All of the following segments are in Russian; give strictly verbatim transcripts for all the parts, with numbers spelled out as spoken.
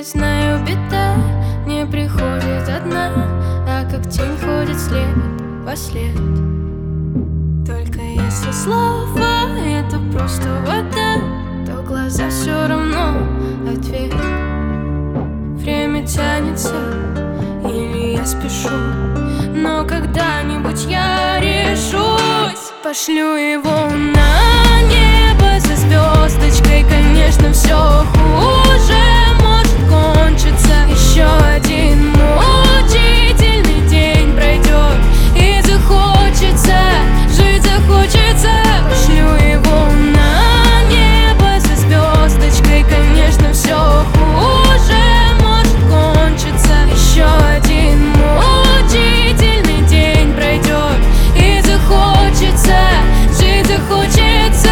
я знаю, беда не приходит одна, а как тень ходит след во след. Только если слова — это просто вода, то глаза все равно ответ. Время тянется, или я спешу, но когда-нибудь я решусь. Пошлю его на небо за звездочкой. Конечно, все хуже может кончиться. Еще один мучительный день пройдет, и захочется, жить захочется. Пошлю его на небо за звездочкой. Конечно, все хуже может кончиться. Еще один мучительный день пройдет, и захочется, жить захочется.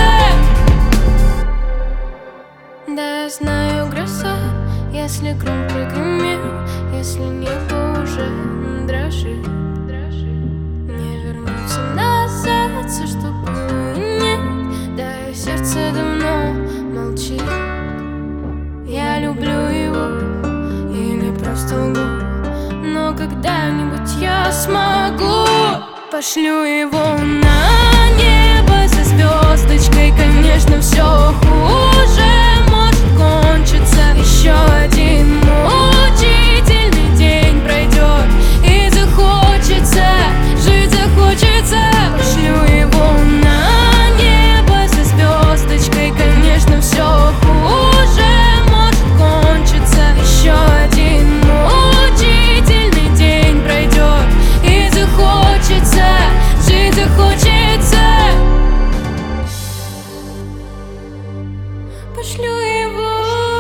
Да, я знаю, гроза, если гром прогремел, если небо уже дрожит, не вернуться назад, все, что было и нет. Да, и сердце давно молчит. Я люблю его или просто лгу, но когда-нибудь я смогу. Пошлю его на небо за звездочкой. Конечно, все хуже может кончиться. Еще один мучительный день пройдет, и захочется, жить захочется. Пошлю его на небо за звездочкой. Конечно, все хуже может кончиться. Еще один мучительный день пройдет, и захочется, жить захочется. Пошлю его,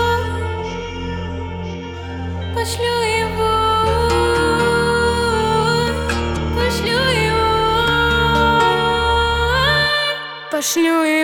пошлю его, пошлю его, пошлю его.